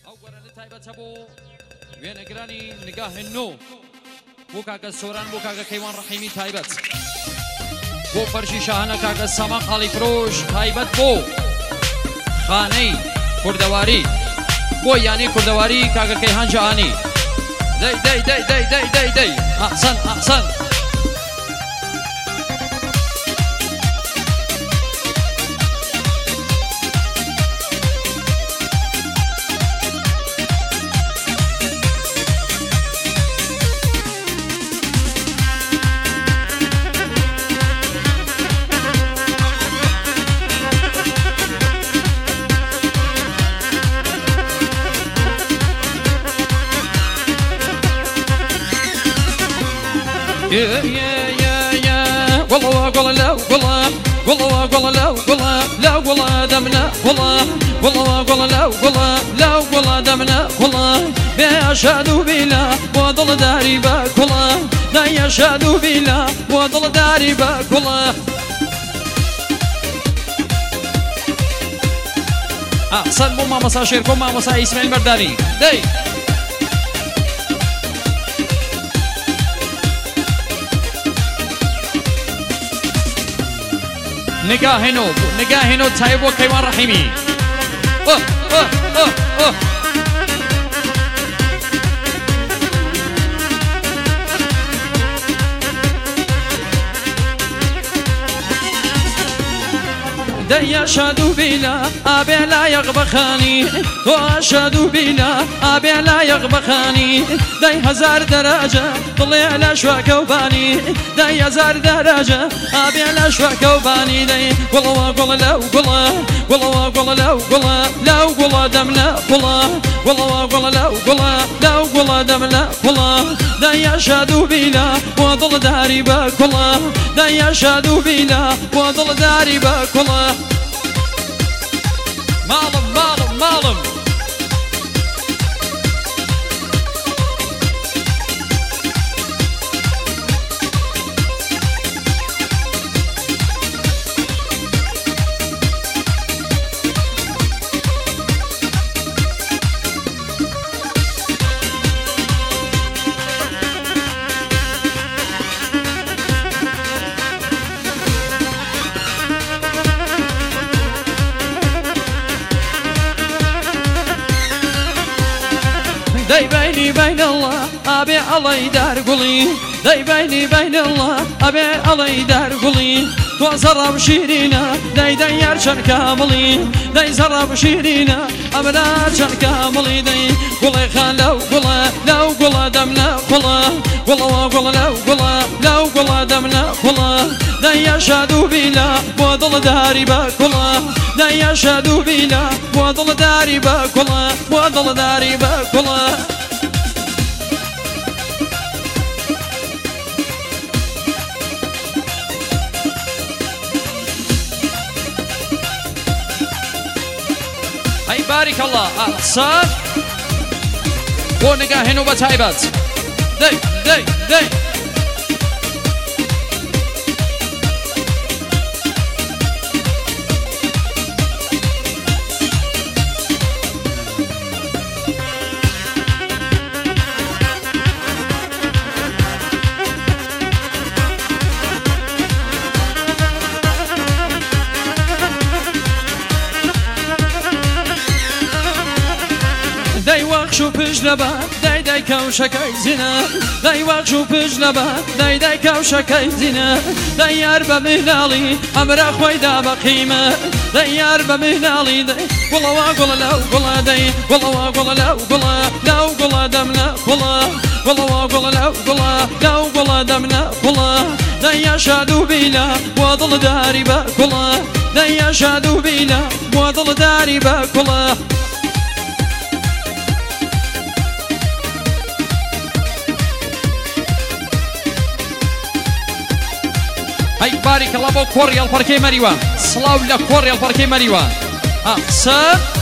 أولا تايبة بو وين أجراني نجاه النو بوكا كسوران بوكا كيوان رحيمي تايبة بو فرشي شاهنا كاغا سما خالي فروش تايبة بو خاني كردواري بو يعني كردواري كاغا كيهان جاني دي دي دي دي دي دي دي أحسن أحسن يا يا يا يا والله والله لا والله والله والله لا والله لا والله دمنا والله والله والله لا والله لا والله دمنا والله لا يشهد بلا وضل داري باك والله لا يشهد بلا وضل داري باك والله أحسن ماما مساشيركم ماما مسا إسماعيل برداني دي نگاهنو تایبو کیوان رحیمی دي أشهد بلا أبي لا يغبخاني وأشهد بلا أبي لا يغبخاني دي هزار درجة طلع على شواك وباني دي هزار درجة أبي على شواك وباني دي والله والله لا والله والله والله لا والله لا والله دمنا والله والله والله لا والله لا والله دمنا والله دي أشهد بلا وضل داري باك والله دي أشهد بلا وضل داري باك والله مالم مالم مالم داي بيني بين الله أبي الله يدار قولي داي بيني بين الله أبي الله يدار قولي تو زرب شيرينا داي داي يرشن كاملي داي زرب شيرينا أبدا يرشن كاملي داي قولي خان لو قولا لو قولا دمنا قولا قولا قولا لو قولا لو قولا دمنا قولا داي يشهد بلا وضل داري باكولا داي يشهد بلا وضل داري باكولا وضل داري باكولا بارك الله أحسن ونقاهن وبتايبات دي دي دي داي وقشو بجلبا داي داي كوشكاي زنا داي وقشو بجلبا داي داي كوشكاي زنا داي ياربا مهلالي امرا خويدا بقيمة داي ياربا مهلالي داي والله واقولا لو قولا داي والله واقولا لو قولا لو قولا دمنا قولا والله واقولا لو قولا لو قولا دمنا قولا داي يشهد بلا وضل داري باكولا داي يشهد بلا وضل داري باكولا هاي بارك الله بو كوريال باركي مريوان صلاو لكوريال باركي مريوان أحسن